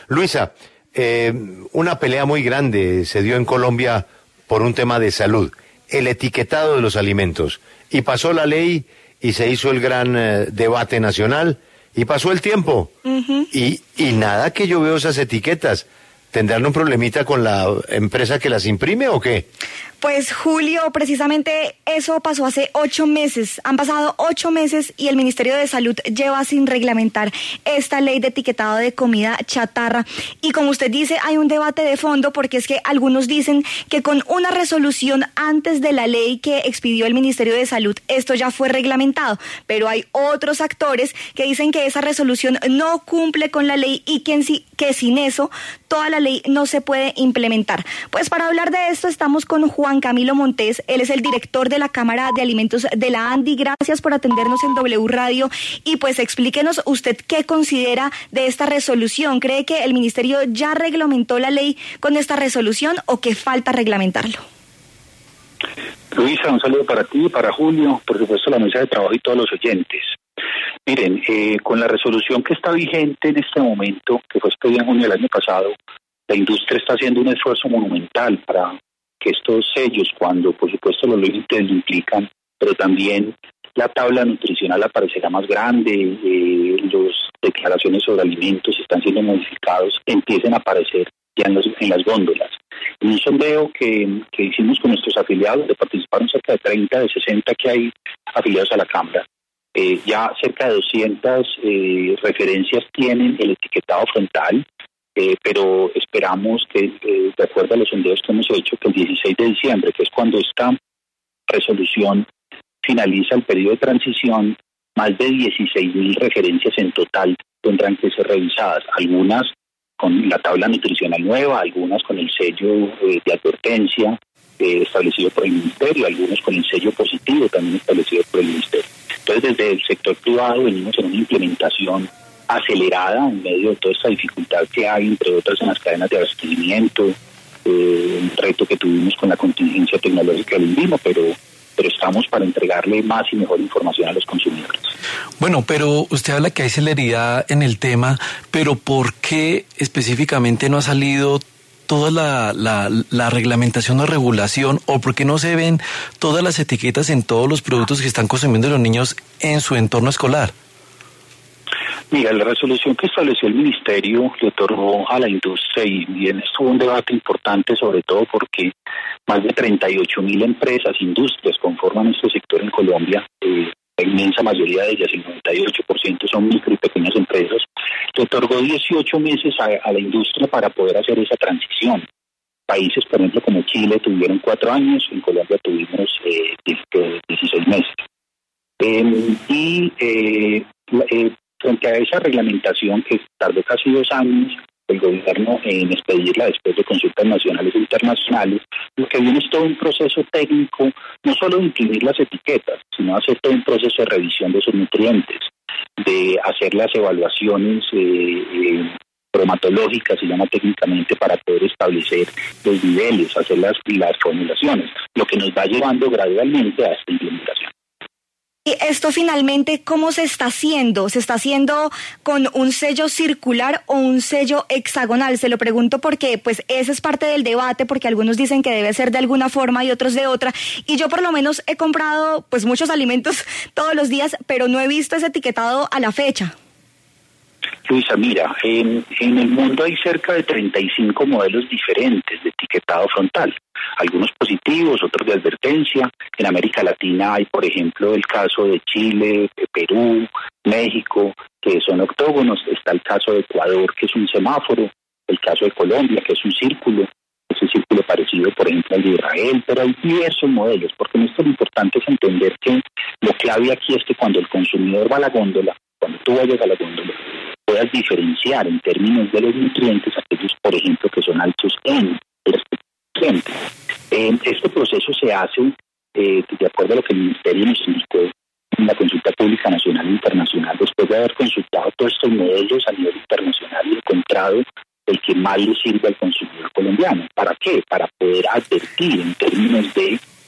Luisa, una pelea muy grande se dio en Colombia por un tema de salud, el etiquetado de los alimentos. Y pasó la ley y se hizo el gran debate nacional y pasó el tiempo. Uh-huh. Y nada que yo veo esas etiquetas. ¿Tendrán un problemita con la empresa que las imprime o qué? Pues Julio, precisamente eso pasó hace 8 meses. Han pasado 8 meses y el Ministerio de Salud lleva sin reglamentar esta ley de etiquetado de comida chatarra. Y como usted dice, hay un debate de fondo porque es que algunos dicen que con una resolución antes de la ley que expidió el Ministerio de Salud, esto ya fue reglamentado. Pero hay otros actores que dicen que esa resolución no cumple con la ley y que sin eso toda la ley no se puede implementar. Pues para hablar de esto estamos con Juan Camilo Montes, él es el director de la Cámara de Alimentos de la ANDI. Gracias por atendernos en W Radio y pues explíquenos usted qué considera de esta resolución. ¿Cree que el Ministerio ya reglamentó la ley con esta resolución o que falta reglamentarlo? Luisa, un saludo para ti, para Julio, por supuesto la mesa de trabajo y todos los oyentes. Miren, con la resolución que está vigente en este momento, que fue expedida en junio del año pasado, la industria está haciendo un esfuerzo monumental para que estos sellos, cuando por supuesto los límites lo implican, pero también la tabla nutricional aparecerá más grande, las declaraciones sobre alimentos están siendo modificados, empiecen a aparecer ya en las góndolas. En un sondeo que hicimos con nuestros afiliados, donde participaron cerca de 30 de 60 que hay afiliados a la Cámara, ya cerca de 200 referencias tienen el etiquetado frontal, pero esperamos que, de acuerdo a los sondeos que hemos hecho, que el 16 de diciembre, que es cuando esta resolución finaliza el periodo de transición, más de 16.000 referencias en total tendrán que ser revisadas, algunas con la tabla nutricional nueva, algunas con el sello de advertencia establecido por el Ministerio, algunos con el sello positivo también establecido por el Ministerio. Entonces, desde el sector privado venimos en una implementación acelerada en medio de toda esta dificultad que hay, entre otras en las cadenas de abastecimiento, un reto que tuvimos con la contingencia tecnológica del INVIMA, pero estamos para entregarle más y mejor información a los consumidores. Bueno, pero usted habla que hay celeridad en el tema, pero ¿por qué específicamente no ha salido toda la reglamentación o regulación, o por qué no se ven todas las etiquetas en todos los productos que están consumiendo los niños en su entorno escolar? Mira, la resolución que estableció el Ministerio le otorgó a la industria, y bien estuvo un debate importante, sobre todo porque más de 38.000 empresas, industrias conforman este sector en Colombia. La inmensa mayoría de ellas, el 98%, son micro y pequeñas empresas. Le otorgó 18 meses a la industria para poder hacer esa transición. Países, por ejemplo, como Chile tuvieron 4 años, en Colombia tuvimos 16 meses. Frente a esa reglamentación que tardó casi 2 años, el gobierno en expedirla después de consultas nacionales e internacionales, lo que viene es todo un proceso técnico, no solo de imprimir las etiquetas, sino hacer todo un proceso de revisión de esos nutrientes, de hacer las evaluaciones bromatológicas, se llama técnicamente, para poder establecer los niveles, hacer las formulaciones, lo que nos va llevando gradualmente a esta implementación. ¿Y esto finalmente cómo se está haciendo? ¿Se está haciendo con un sello circular o un sello hexagonal? Se lo pregunto porque pues ese es parte del debate, porque algunos dicen que debe ser de alguna forma y otros de otra. Y yo por lo menos he comprado pues muchos alimentos todos los días, pero no he visto ese etiquetado a la fecha. Luisa, mira, en el mundo hay cerca de 35 modelos diferentes de etiquetado frontal, algunos positivos, otros de advertencia. En América Latina hay, por ejemplo, el caso de Chile, de Perú, México, que son octógonos. Está el caso de Ecuador, que es un semáforo, el caso de Colombia, que es un círculo, ese círculo parecido, por ejemplo, al de Israel, pero hay diversos modelos, porque en esto lo importante es entender que lo clave aquí es que cuando el consumidor va a la góndola, cuando tú vayas a la góndola, puedas diferenciar en términos de los nutrientes aquellos, por ejemplo, que son altos en el nutriente. Este proceso se hace de acuerdo a lo que el Ministerio nos indicó en la consulta pública nacional e internacional, después de haber consultado todos estos modelos a nivel internacional y encontrado el que más le sirve al consumidor colombiano. ¿Para qué? Para poder advertir en términos de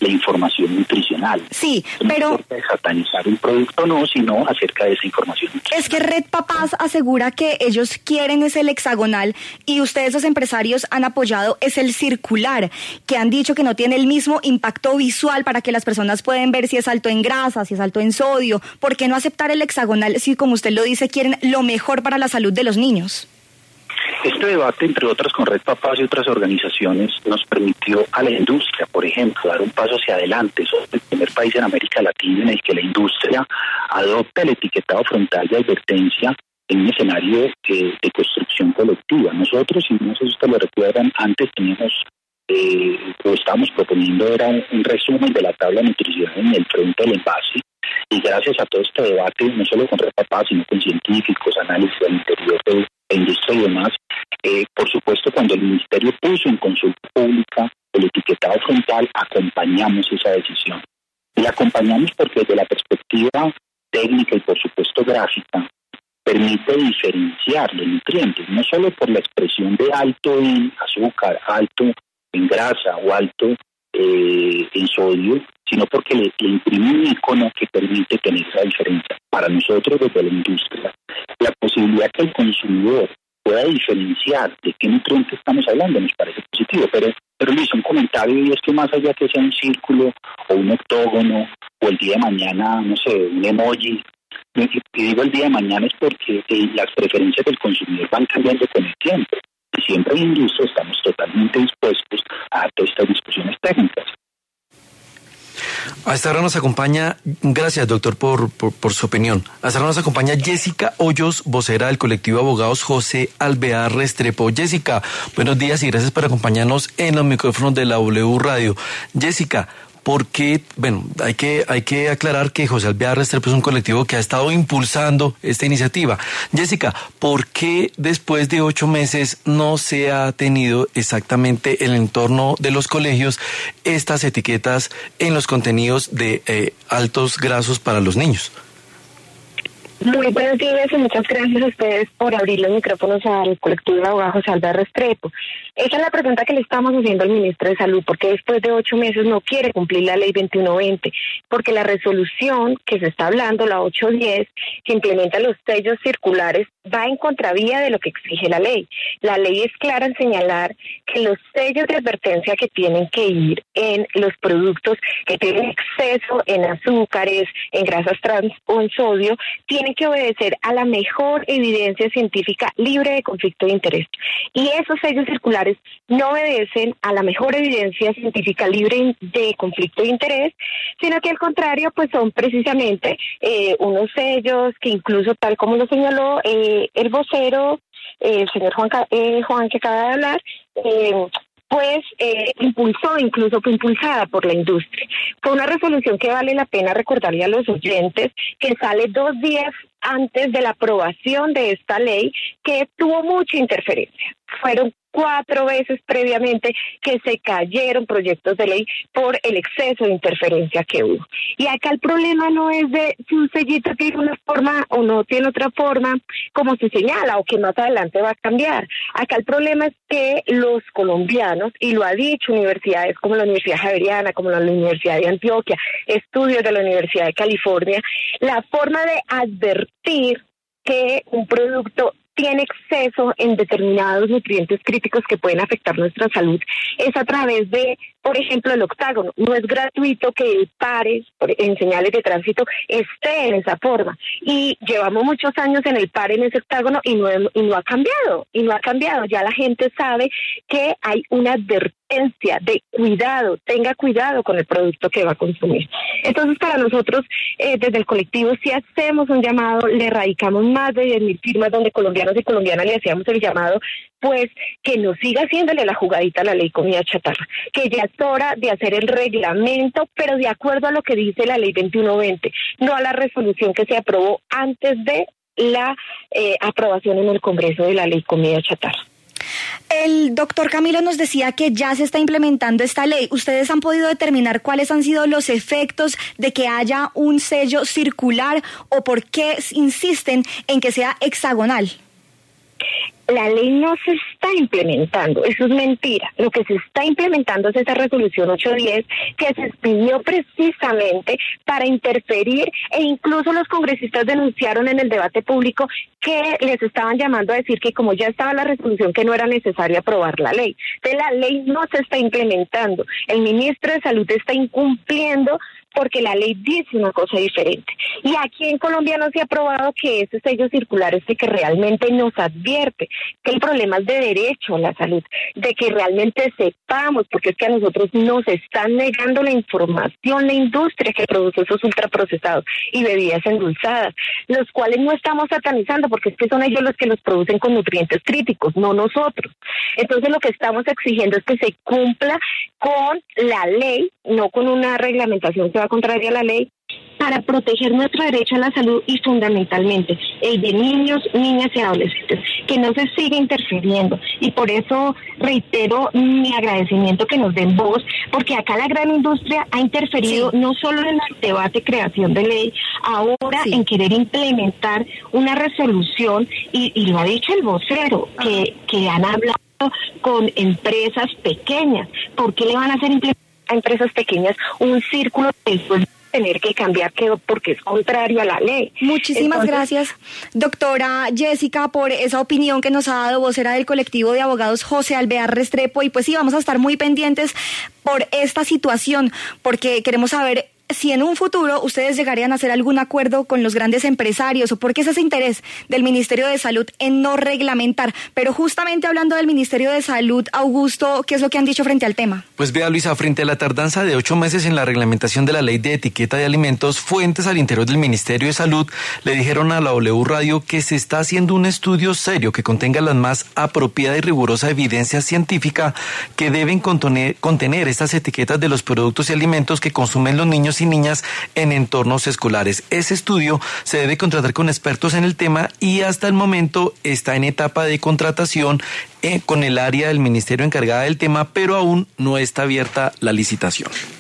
la información nutricional. Sí, no pero... No se satanizar un producto, no, sino acerca de esa información nutricional. Es que Red Papás asegura que ellos quieren es el hexagonal y ustedes los empresarios han apoyado es el circular, que han dicho que no tiene el mismo impacto visual para que las personas pueden ver si es alto en grasa, si es alto en sodio. ¿Por qué no aceptar el hexagonal si, como usted lo dice, quieren lo mejor para la salud de los niños? Este debate, entre otras con Red Papás y otras organizaciones, nos permitió a la industria, por ejemplo, dar un paso hacia adelante. Somos el primer país en América Latina en el que la industria adopta el etiquetado frontal de advertencia en un escenario de construcción colectiva. Nosotros, si no sé si ustedes lo recuerdan, antes teníamos, o estábamos proponiendo, era un resumen de la tabla nutricional en el frente del envase. Y gracias a todo este debate, no solo con Red Papás, sino con científicos, análisis al interior de la industria y demás, por supuesto, cuando el Ministerio puso en consulta pública el etiquetado frontal, acompañamos esa decisión. Y la acompañamos porque desde la perspectiva técnica y, por supuesto, gráfica, permite diferenciar los nutrientes, no solo por la expresión de alto en azúcar, alto en grasa o alto en sodio, sino porque le imprime un icono que permite tener esa diferencia. Para nosotros, desde la industria, la posibilidad que el consumidor pueda diferenciar de qué nutriente estamos hablando nos parece positivo, pero Luis, un comentario, y es que más allá que sea un círculo o un octógono o el día de mañana, no sé, un emoji, y digo el día de mañana es porque las preferencias del consumidor van cambiando con el tiempo. Y siempre en la industria estamos totalmente dispuestos a todas estas discusiones técnicas. A esta hora nos acompaña, gracias doctor por su opinión, a esta hora nos acompaña Jessica Hoyos, vocera del colectivo de abogados José Alvear Restrepo. Jessica, buenos días y gracias por acompañarnos en los micrófonos de la W Radio. Jessica, porque, bueno, hay que aclarar que José Alvear Restrepo es un colectivo que ha estado impulsando esta iniciativa. Jessica, ¿por qué después de 8 meses no se ha tenido exactamente el entorno de los colegios estas etiquetas en los contenidos de altos grasos para los niños? Muy buenos días y muchas gracias a ustedes por abrir los micrófonos al colectivo de abogados José Alvear Restrepo. Esa es la pregunta que le estamos haciendo al ministro de Salud, porque después de 8 meses no quiere cumplir la ley 2120, porque la resolución que se está hablando, la 810, que implementa los sellos circulares, va en contravía de lo que exige la ley. La ley es clara en señalar que los sellos de advertencia que tienen que ir en los productos que tienen exceso en azúcares, en grasas trans o en sodio, tienen que obedecer a la mejor evidencia científica libre de conflicto de interés. Y esos sellos circulares no obedecen a la mejor evidencia científica libre de conflicto de interés, sino que al contrario, pues son precisamente unos sellos que incluso, tal como lo señaló el vocero, el señor Juan que acaba de hablar, incluso fue impulsada por la industria. Fue una resolución que vale la pena recordarle a los oyentes que sale 2 días antes de la aprobación de esta ley, que tuvo mucha interferencia. Fueron 4 veces previamente que se cayeron proyectos de ley por el exceso de interferencia que hubo. Y acá el problema no es de si un sellito tiene una forma o no tiene otra forma, como se señala, o que más adelante va a cambiar. Acá el problema es que los colombianos, y lo ha dicho universidades como la Universidad Javeriana, como la Universidad de Antioquia, estudios de la Universidad de California, la forma de advertir que un producto tiene exceso en determinados nutrientes críticos que pueden afectar nuestra salud es a través de, por ejemplo, el octágono. No es gratuito que el PARE en señales de tránsito esté en esa forma. Y llevamos muchos años en el PARE, en ese octágono, y no ha cambiado. Ya la gente sabe que hay una advertencia de cuidado, tenga cuidado con el producto que va a consumir. Entonces, para nosotros, desde el colectivo, sí hacemos un llamado, le radicamos más de 10.000 firmas donde colombianos y colombianas le hacíamos el llamado, pues, que no siga haciéndole la jugadita a la ley comida chatarra, que ya es hora de hacer el reglamento, pero de acuerdo a lo que dice la ley 2120, no a la resolución que se aprobó antes de la aprobación en el Congreso de la ley comida chatarra. El doctor Camilo nos decía que ya se está implementando esta ley. ¿Ustedes han podido determinar cuáles han sido los efectos de que haya un sello circular o por qué insisten en que sea hexagonal? La ley no se está implementando, eso es mentira. Lo que se está implementando es esa resolución 810 que se expidió precisamente para interferir, e incluso los congresistas denunciaron en el debate público que les estaban llamando a decir que como ya estaba la resolución que no era necesario aprobar la ley. Entonces la ley no se está implementando. El ministro de Salud está incumpliendo porque la ley dice una cosa diferente. Y aquí en Colombia no se ha aprobado que ese sello circular es el que realmente nos advierte que el problema es de derecho a la salud, de que realmente sepamos, porque es que a nosotros nos están negando la información, la industria que produce esos ultraprocesados y bebidas endulzadas, los cuales no estamos satanizando, porque es que son ellos los que los producen con nutrientes críticos, no nosotros. Entonces lo que estamos exigiendo es que se cumpla con la ley, no con una reglamentación que va contraria a la ley, para proteger nuestro derecho a la salud y fundamentalmente el de niños, niñas y adolescentes, que no se siga interfiriendo. Y por eso reitero mi agradecimiento que nos den voz, porque acá la gran industria ha interferido no solo en el debate creación de ley, ahora en querer implementar una resolución, y lo ha dicho el vocero, que han hablado con empresas pequeñas. ¿Por qué le van a hacer implementar a empresas pequeñas un círculo de tener que cambiar porque es contrario a la ley? Muchísimas gracias, doctora Jessica, por esa opinión que nos ha dado, vocera del colectivo de abogados José Alvear Restrepo. Y pues sí, vamos a estar muy pendientes por esta situación, porque queremos saber si en un futuro ustedes llegarían a hacer algún acuerdo con los grandes empresarios, o por qué es ese interés del Ministerio de Salud en no reglamentar. Pero justamente hablando del Ministerio de Salud, Augusto, ¿qué es lo que han dicho frente al tema? Pues vea, Luisa, frente a la tardanza de 8 meses en la reglamentación de la ley de etiqueta de alimentos, fuentes al interior del Ministerio de Salud le dijeron a la W Radio que se está haciendo un estudio serio que contenga la más apropiada y rigurosa evidencia científica que deben contener estas etiquetas de los productos y alimentos que consumen los niños y niñas en entornos escolares. Ese estudio se debe contratar con expertos en el tema y hasta el momento está en etapa de contratación con el área del ministerio encargada del tema, pero aún no está abierta la licitación.